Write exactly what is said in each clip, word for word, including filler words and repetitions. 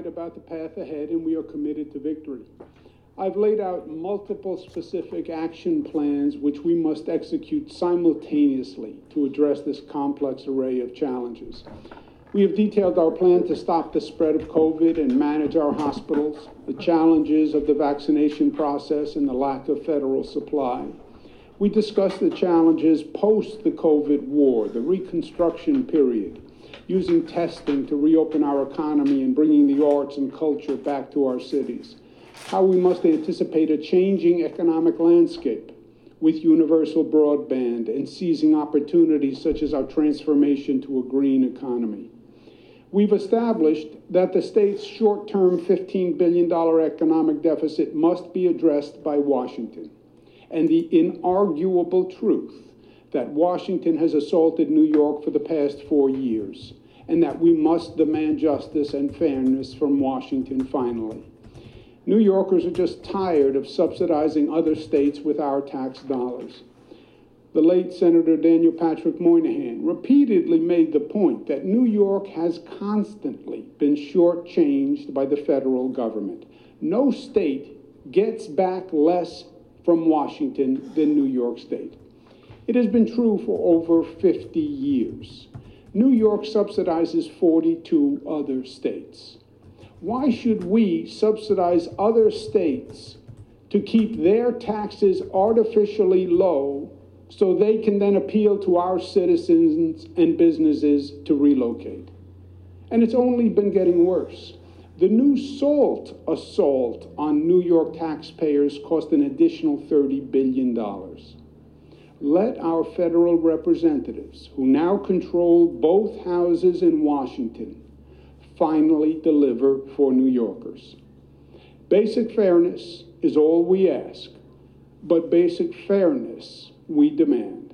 eyed about the path ahead, and we are committed to victory. I've laid out multiple specific action plans which we must execute simultaneously to address this complex array of challenges. We have detailed our plan to stop the spread of COVID and manage our hospitals, the challenges of the vaccination process, and the lack of federal supply. We discussed the challenges post the COVID war, the reconstruction period, using testing to reopen our economy and bringing the arts and culture back to our cities. How we must anticipate a changing economic landscape with universal broadband and seizing opportunities such as our transformation to a green economy. We've established that the state's short-term fifteen billion dollars economic deficit must be addressed by Washington, and the inarguable truth that Washington has assaulted New York for the past four years, and that we must demand justice and fairness from Washington finally. New Yorkers are just tired of subsidizing other states with our tax dollars. The late Senator Daniel Patrick Moynihan repeatedly made the point that New York has constantly been shortchanged by the federal government. No state gets back less from Washington than New York State. It has been true for over fifty years. New York subsidizes forty-two other states. Why should we subsidize other states to keep their taxes artificially low so they can then appeal to our citizens and businesses to relocate? And it's only been getting worse. The new SALT assault on New York taxpayers cost an additional thirty billion dollars. Let our federal representatives, who now control both houses in Washington, finally deliver for New Yorkers. Basic fairness is all we ask, but basic fairness we demand.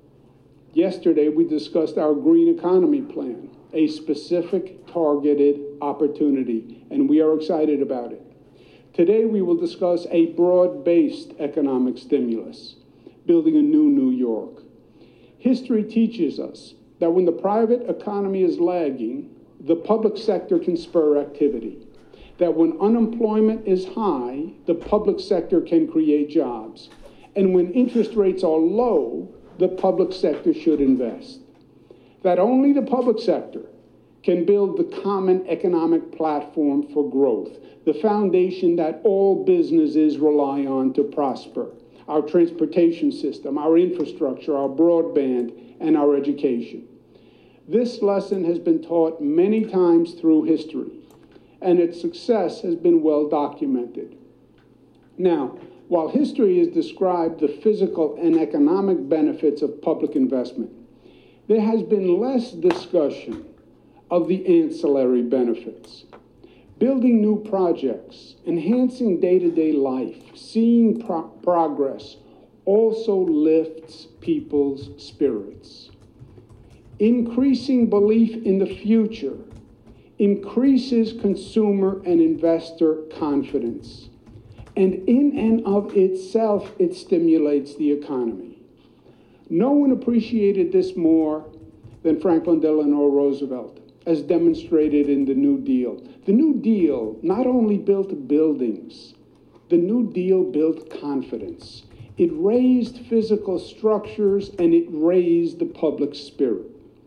Yesterday, we discussed our green economy plan, a specific targeted opportunity, and we are excited about it. Today, we will discuss a broad-based economic stimulus, building a new New York. History teaches us that when the private economy is lagging, the public sector can spur activity. That when unemployment is high, the public sector can create jobs. And when interest rates are low, the public sector should invest. That only the public sector can build the common economic platform for growth, the foundation that all businesses rely on to prosper, our transportation system, our infrastructure, our broadband, and our education. This lesson has been taught many times through history, and its success has been well documented. Now, while history has described the physical and economic benefits of public investment, there has been less discussion of the ancillary benefits. Building new projects, enhancing day-to-day life, seeing pro- progress also lifts people's spirits. Increasing belief in the future increases consumer and investor confidence, and in and of itself, it stimulates the economy. No one appreciated this more than Franklin Delano Roosevelt, as demonstrated in the New Deal. The New Deal not only built buildings, the New Deal built confidence. It raised physical structures and it raised the public spirit.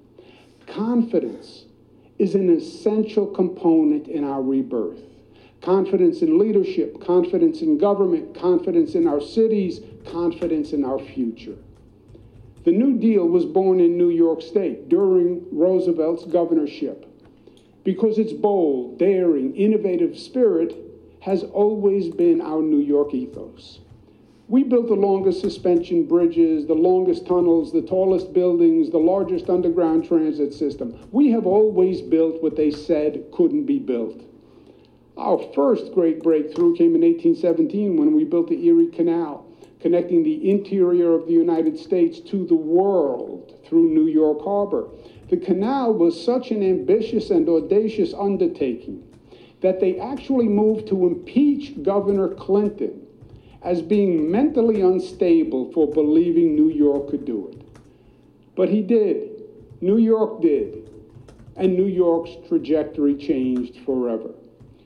Confidence is an essential component in our rebirth. Confidence in leadership, confidence in government, confidence in our cities, confidence in our future. The New Deal was born in New York State during Roosevelt's governorship because its bold, daring, innovative spirit has always been our New York ethos. We built the longest suspension bridges, the longest tunnels, the tallest buildings, the largest underground transit system. We have always built what they said couldn't be built. Our first great breakthrough came in eighteen seventeen when we built the Erie Canal, connecting the interior of the United States to the world through New York Harbor. The canal was such an ambitious and audacious undertaking that they actually moved to impeach Governor Clinton as being mentally unstable for believing New York could do it. But he did. New York did. And New York's trajectory changed forever.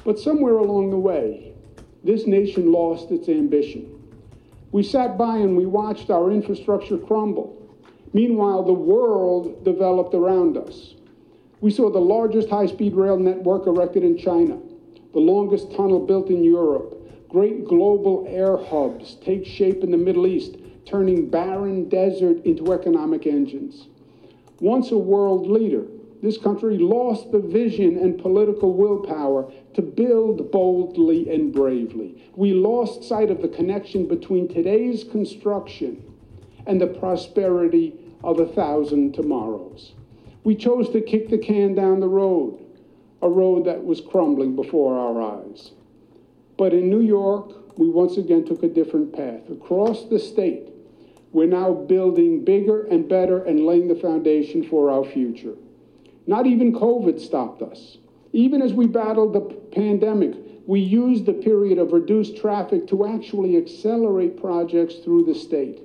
But somewhere along the way, this nation lost its ambition. We sat by and we watched our infrastructure crumble. Meanwhile, the world developed around us. We saw the largest high-speed rail network erected in China, the longest tunnel built in Europe, great global air hubs take shape in the Middle East, turning barren desert into economic engines. Once a world leader, this country lost the vision and political willpower to build boldly and bravely. We lost sight of the connection between today's construction and the prosperity of a thousand tomorrows. We chose to kick the can down the road, a road that was crumbling before our eyes. But in New York, we once again took a different path. Across the state, we're now building bigger and better and laying the foundation for our future. Not even COVID stopped us. Even as we battled the pandemic, we used the period of reduced traffic to actually accelerate projects through the state.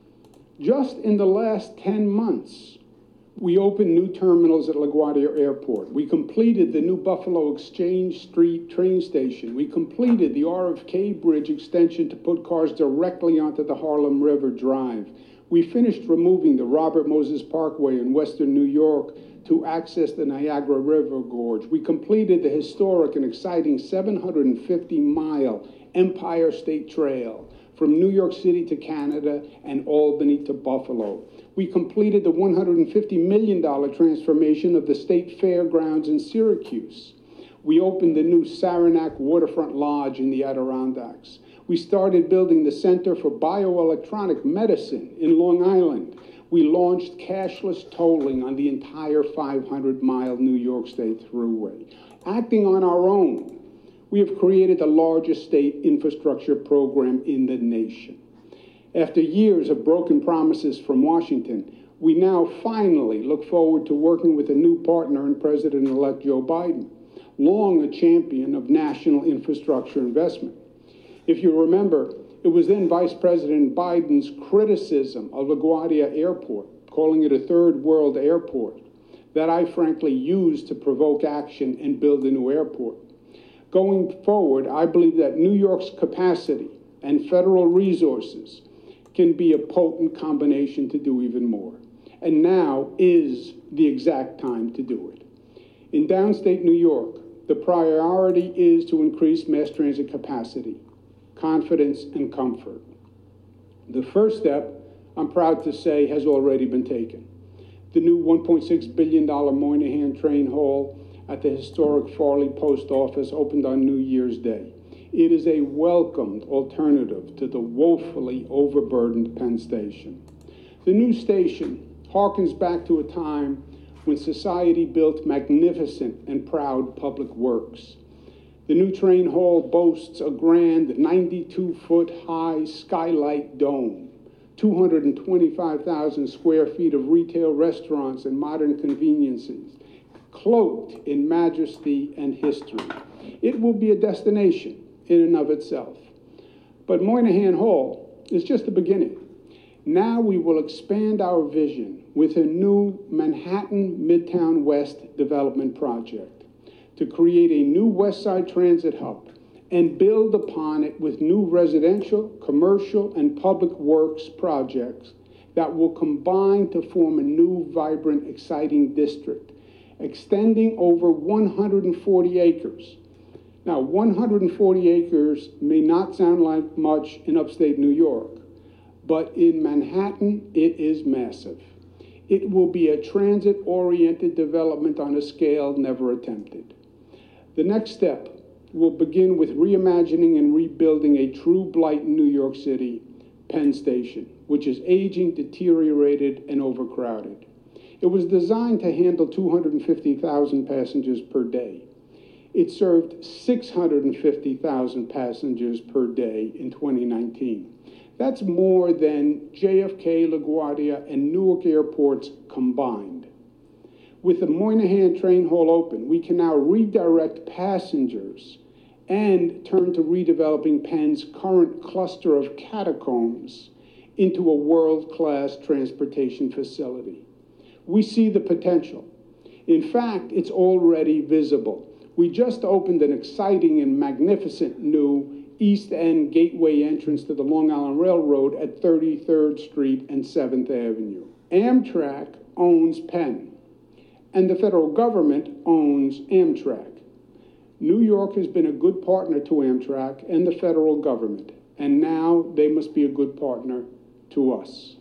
Just in the last ten months, we opened new terminals at LaGuardia Airport. We completed the new Buffalo Exchange Street train station. We completed the R F K Bridge extension to put cars directly onto the Harlem River Drive. We finished removing the Robert Moses Parkway in western New York to access the Niagara River Gorge. We completed the historic and exciting seven hundred fifty mile Empire State Trail from New York City to Canada and Albany to Buffalo. We completed the one hundred fifty million dollars transformation of the State Fairgrounds in Syracuse. We opened the new Saranac Waterfront Lodge in the Adirondacks. We started building the Center for Bioelectronic Medicine in Long Island. We launched cashless tolling on the entire five hundred mile New York State Thruway. Acting on our own, we have created the largest state infrastructure program in the nation. After years of broken promises from Washington, we now finally look forward to working with a new partner in President-elect Joe Biden, long a champion of national infrastructure investment. If you remember, it was then Vice President Biden's criticism of LaGuardia Airport, calling it a third world airport, that I frankly used to provoke action and build a new airport. Going forward, I believe that New York's capacity and federal resources can be a potent combination to do even more. And now is the exact time to do it. In downstate New York, the priority is to increase mass transit capacity, confidence, and comfort. The first step, I'm proud to say, has already been taken. The new one point six billion dollars Moynihan Train Hall at the historic Farley Post Office opened on New Year's Day. It is a welcomed alternative to the woefully overburdened Penn Station. The new station harkens back to a time when society built magnificent and proud public works. The new train hall boasts a grand ninety-two foot high skylight dome, two hundred twenty-five thousand square feet of retail restaurants and modern conveniences, cloaked in majesty and history. It will be a destination in and of itself. But Moynihan Hall is just the beginning. Now we will expand our vision with a new Manhattan Midtown West development project to create a new West Side Transit hub and build upon it with new residential, commercial, and public works projects that will combine to form a new, vibrant, exciting district, extending over one hundred forty acres. Now, one hundred forty acres may not sound like much in upstate New York, but in Manhattan, it is massive. It will be a transit-oriented development on a scale never attempted. The next step will begin with reimagining and rebuilding a true blight in New York City, Penn Station, which is aging, deteriorated, and overcrowded. It was designed to handle two hundred fifty thousand passengers per day. It served six hundred fifty thousand passengers per day in twenty nineteen. That's more than J F K, LaGuardia, and Newark airports combined. With the Moynihan Train Hall open, we can now redirect passengers and turn to redeveloping Penn's current cluster of catacombs into a world-class transportation facility. We see the potential. In fact, it's already visible. We just opened an exciting and magnificent new East End gateway entrance to the Long Island Railroad at thirty-third Street and seventh Avenue. Amtrak owns Penn, and the federal government owns Amtrak. New York has been a good partner to Amtrak and the federal government, and now they must be a good partner to us.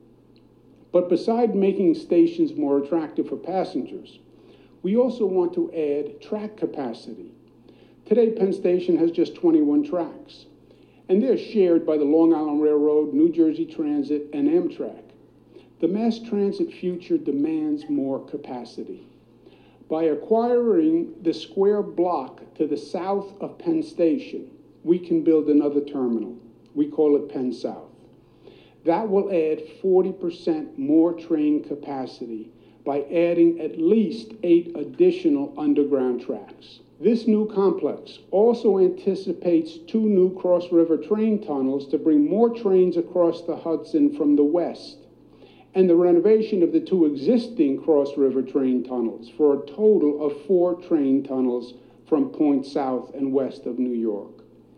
But besides making stations more attractive for passengers, we also want to add track capacity. Today, Penn Station has just twenty-one tracks, and they're shared by the Long Island Railroad, New Jersey Transit, and Amtrak. The mass transit future demands more capacity. By acquiring the square block to the south of Penn Station, we can build another terminal. We call it Penn South. That will add forty percent more train capacity by adding at least eight additional underground tracks. This new complex also anticipates two new cross-river train tunnels to bring more trains across the Hudson from the west, and the renovation of the two existing cross-river train tunnels for a total of four train tunnels from points south and west of New York.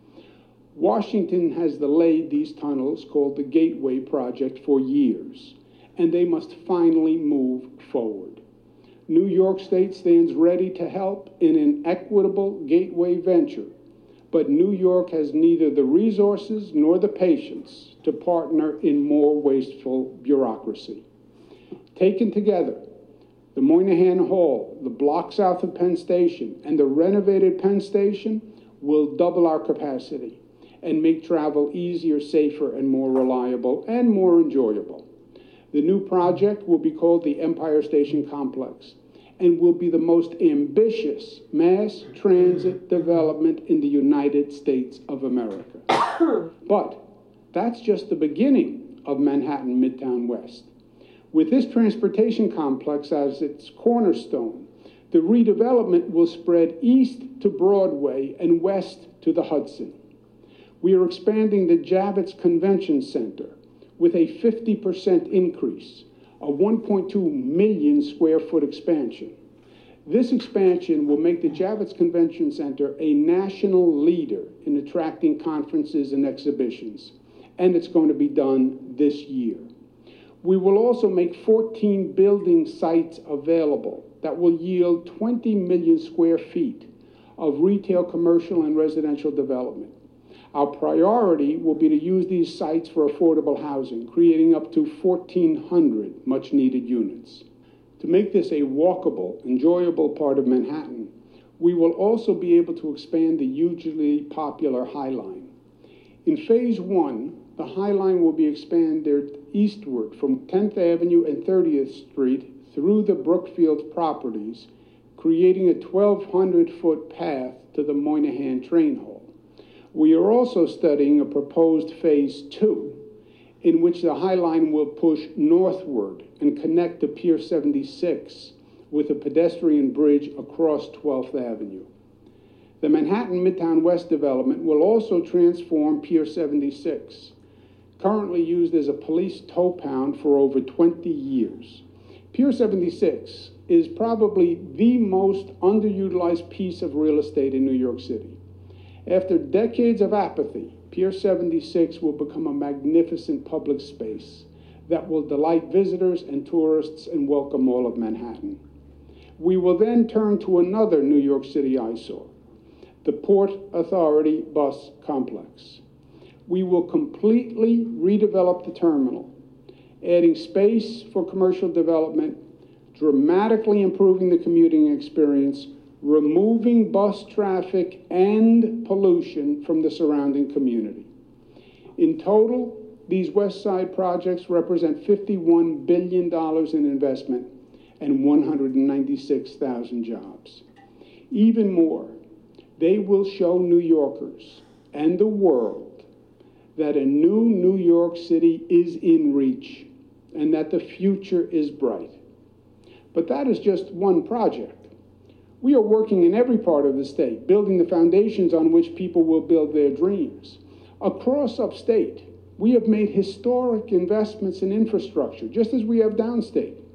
Washington has delayed these tunnels, called the Gateway Project, for years, and they must finally move forward. New York State stands ready to help in an equitable gateway venture, but New York has neither the resources nor the patience to partner in more wasteful bureaucracy. Taken together, the Moynihan Hall, the block south of Penn Station, and the renovated Penn Station will double our capacity and make travel easier, safer, and more reliable, and more enjoyable. The new project will be called the Empire Station Complex and will be the most ambitious mass transit development in the United States of America. But that's just the beginning of Manhattan Midtown West. With this transportation complex as its cornerstone, the redevelopment will spread east to Broadway and west to the Hudson. We are expanding the Javits Convention Center with a fifty percent increase, a one point two million square foot expansion. This expansion will make the Javits Convention Center a national leader in attracting conferences and exhibitions, and it's going to be done this year. We will also make fourteen building sites available that will yield twenty million square feet of retail, commercial, and residential development. Our priority will be to use these sites for affordable housing, creating up to fourteen hundred much-needed units. To make this a walkable, enjoyable part of Manhattan, we will also be able to expand the hugely popular High Line. In phase one, the High Line will be expanded eastward from tenth Avenue and thirtieth Street through the Brookfield properties, creating a twelve hundred foot path to the Moynihan Train Hall. We are also studying a proposed phase two, in which the High Line will push northward and connect to Pier seventy-six with a pedestrian bridge across twelfth Avenue. The Manhattan Midtown West development will also transform Pier seventy-six, currently used as a police tow pound for over twenty years. Pier seventy-six is probably the most underutilized piece of real estate in New York City. After decades of apathy, Pier seventy-six will become a magnificent public space that will delight visitors and tourists and welcome all of Manhattan. We will then turn to another New York City eyesore, the Port Authority bus complex. We will completely redevelop the terminal, adding space for commercial development, dramatically improving the commuting experience, removing bus traffic and pollution from the surrounding community. In total, these West Side projects represent fifty-one billion dollars in investment and one hundred ninety-six thousand jobs. Even more, they will show New Yorkers and the world that a new New York City is in reach and that the future is bright. But that is just one project. We are working in every part of the state, building the foundations on which people will build their dreams. Across upstate, we have made historic investments in infrastructure, just as we have downstate.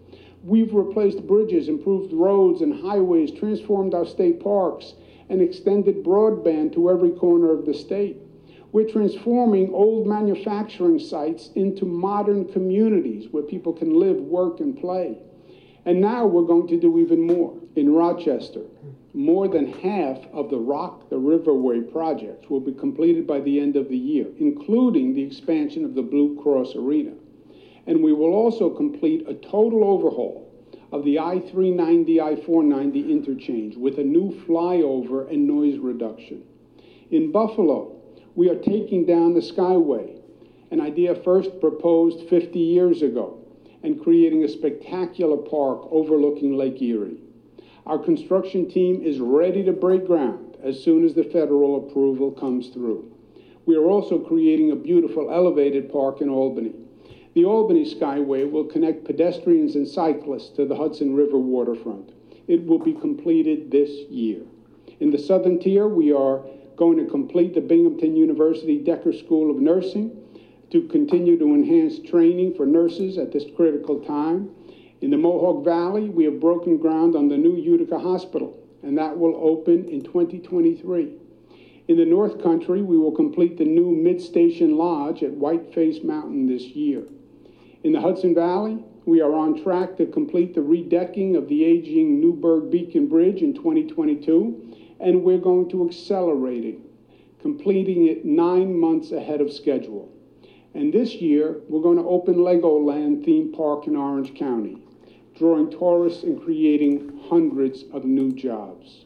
We've replaced bridges, improved roads and highways, transformed our state parks, and extended broadband to every corner of the state. We're transforming old manufacturing sites into modern communities where people can live, work, and play. And now we're going to do even more. In Rochester, more than half of the Rock the Riverway projects will be completed by the end of the year, including the expansion of the Blue Cross Arena. And we will also complete a total overhaul of the I three ninety, I four ninety interchange with a new flyover and noise reduction. In Buffalo, we are taking down the Skyway, an idea first proposed fifty years ago, and creating a spectacular park overlooking Lake Erie. Our construction team is ready to break ground as soon as the federal approval comes through. We are also creating a beautiful elevated park in Albany. The Albany Skyway will connect pedestrians and cyclists to the Hudson River waterfront. It will be completed this year. In the southern tier, we are going to complete the Binghamton University Decker School of Nursing to continue to enhance training for nurses at this critical time. In the Mohawk Valley, we have broken ground on the new Utica Hospital, and that will open in twenty twenty-three. In the North Country, we will complete the new Mid-Station Lodge at Whiteface Mountain this year. In the Hudson Valley, we are on track to complete the redecking of the aging Newburgh Beacon Bridge in twenty twenty-two, and we're going to accelerate it, completing it nine months ahead of schedule. And this year, we're going to open Legoland theme park in Orange County, drawing tourists and creating hundreds of new jobs.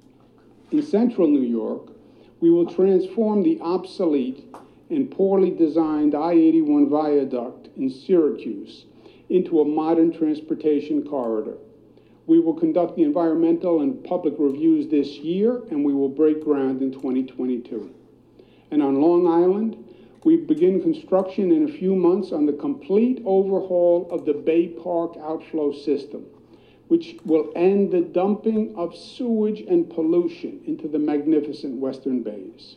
In central New York, we will transform the obsolete and poorly designed I eighty-one viaduct in Syracuse into a modern transportation corridor. We will conduct the environmental and public reviews this year, and we will break ground in twenty twenty-two. And on Long Island, we begin construction in a few months on the complete overhaul of the Bay Park outflow system, which will end the dumping of sewage and pollution into the magnificent Western Bays.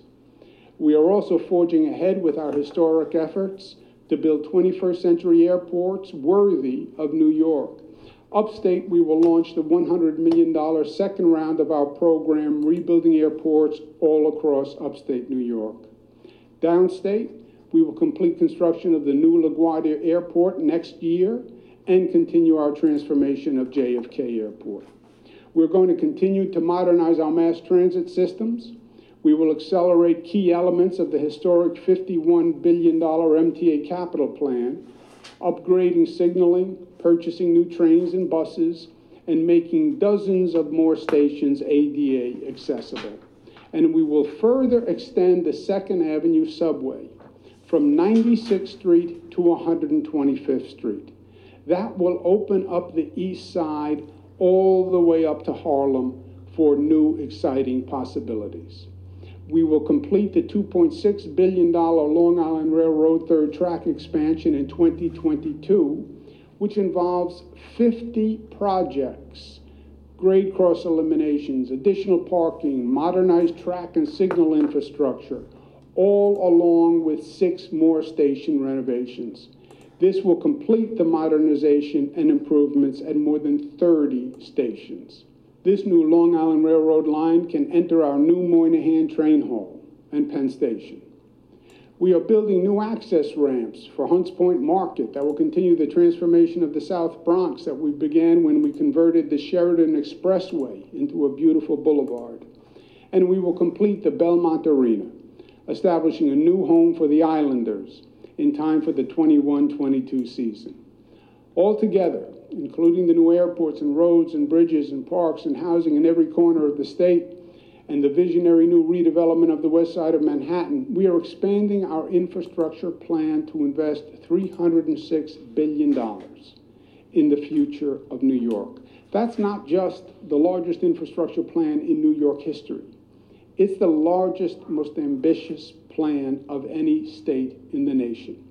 We are also forging ahead with our historic efforts to build twenty-first century airports worthy of New York. Upstate, we will launch the one hundred million dollars second round of our program, Rebuilding Airports all across upstate New York. Downstate, we will complete construction of the new LaGuardia Airport next year and continue our transformation of J F K Airport. We're going to continue to modernize our mass transit systems. We will accelerate key elements of the historic fifty-one billion dollars M T A capital plan, upgrading signaling, purchasing new trains and buses, and making dozens of more stations A D A accessible. And we will further extend the Second Avenue subway from ninety-sixth Street to one hundred twenty-fifth Street. That will open up the East Side all the way up to Harlem for new exciting possibilities. We will complete the two point six billion dollars Long Island Railroad third track expansion in twenty twenty-two, which involves fifty projects, grade cross eliminations, additional parking, modernized track and signal infrastructure, all along with six more station renovations. This will complete the modernization and improvements at more than thirty stations. This new Long Island Railroad line can enter our new Moynihan Train Hall and Penn Station. We are building new access ramps for Hunts Point Market that will continue the transformation of the South Bronx that we began when we converted the Sheridan Expressway into a beautiful boulevard. And we will complete the Belmont Arena, establishing a new home for the Islanders in time for the twenty-one twenty-two season. Altogether, including the new airports and roads and bridges and parks and housing in every corner of the state, and the visionary new redevelopment of the west side of Manhattan, we are expanding our infrastructure plan to invest three hundred six billion dollars in the future of New York. That's not just the largest infrastructure plan in New York history. It's the largest, most ambitious plan of any state in the nation.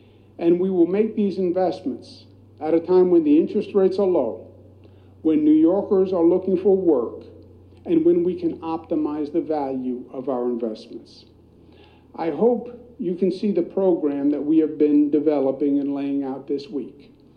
And we will make these investments at a time when the interest rates are low, when New Yorkers are looking for work, and when we can optimize the value of our investments. I hope you can see the program that we have been developing and laying out this week.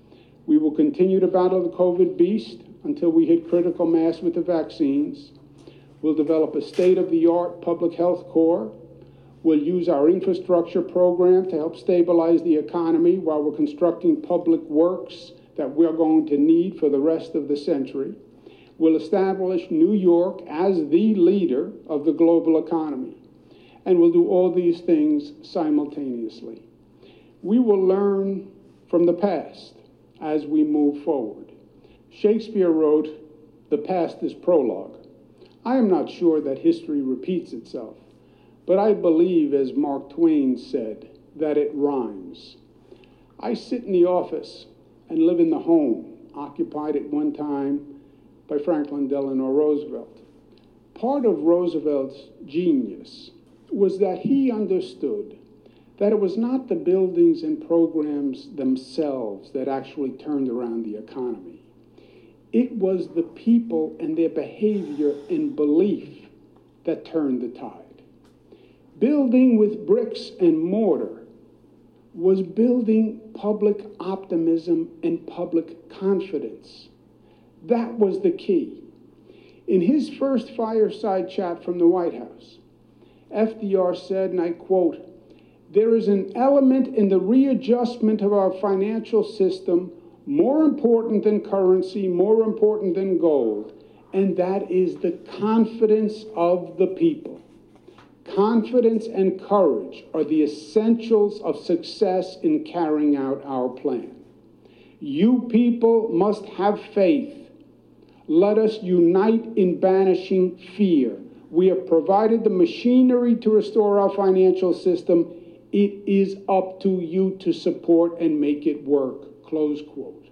We will continue to battle the COVID beast until we hit critical mass with the vaccines. We'll develop a state-of-the-art public health corps. We'll use our infrastructure program to help stabilize the economy while we're constructing public works that we're going to need for the rest of the century. We'll establish New York as the leader of the global economy. And we'll do all these things simultaneously. We will learn from the past as we move forward. Shakespeare wrote, "The past is prologue." I am not sure that history repeats itself, but I believe, as Mark Twain said, that it rhymes. I sit in the office and live in the home occupied at one time by Franklin Delano Roosevelt. Part of Roosevelt's genius was that he understood that it was not the buildings and programs themselves that actually turned around the economy. It was the people and their behavior and belief that turned the tide. Building with bricks and mortar was building public optimism and public confidence. That was the key. In his first fireside chat from the White House, F D R said, and I quote, "There is an element in the readjustment of our financial system more important than currency, more important than gold, and that is the confidence of the people. Confidence and courage are the essentials of success in carrying out our plan. You people must have faith. Let us unite in banishing fear. We have provided the machinery to restore our financial system. It is up to you to support and make it work." Close quote.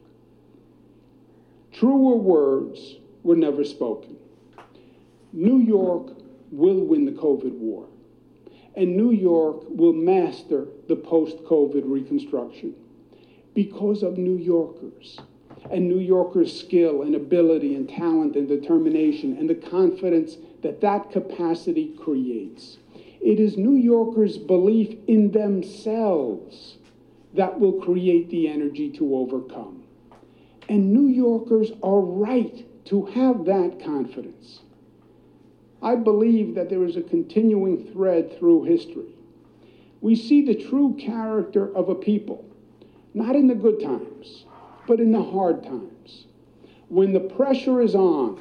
Truer words were never spoken. New York will win the COVID war, and New York will master the post-COVID reconstruction because of New Yorkers and New Yorkers' skill and ability and talent and determination and the confidence that that capacity creates. It is New Yorkers' belief in themselves that will create the energy to overcome. And New Yorkers are right to have that confidence. I believe that there is a continuing thread through history. We see the true character of a people, not in the good times, but in the hard times. When the pressure is on,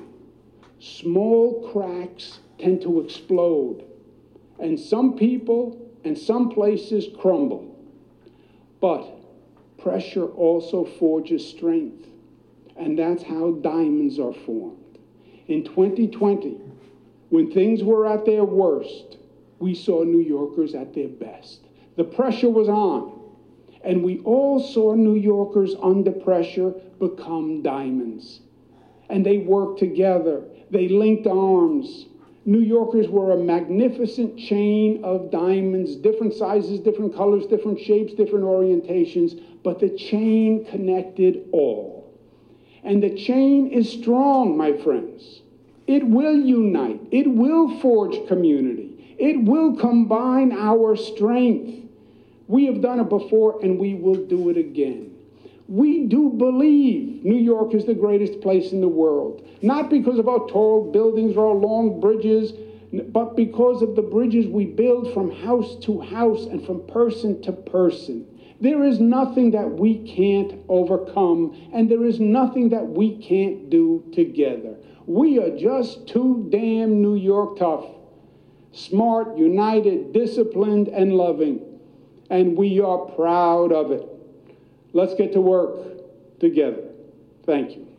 small cracks tend to explode, and some people and some places crumble. But pressure also forges strength, and that's how diamonds are formed. In twenty twenty, when things were at their worst, we saw New Yorkers at their best. The pressure was on, and we all saw New Yorkers under pressure become diamonds. And they worked together. They linked arms. New Yorkers were a magnificent chain of diamonds, different sizes, different colors, different shapes, different orientations, but the chain connected all. And the chain is strong, my friends. It will unite. It will forge community. It will combine our strength. We have done it before, and we will do it again. We do believe New York is the greatest place in the world, not because of our tall buildings or our long bridges, but because of the bridges we build from house to house and from person to person. There is nothing that we can't overcome, and there is nothing that we can't do together. We are just too damn New York tough, smart, united, disciplined, and loving, and we are proud of it. Let's get to work together. Thank you.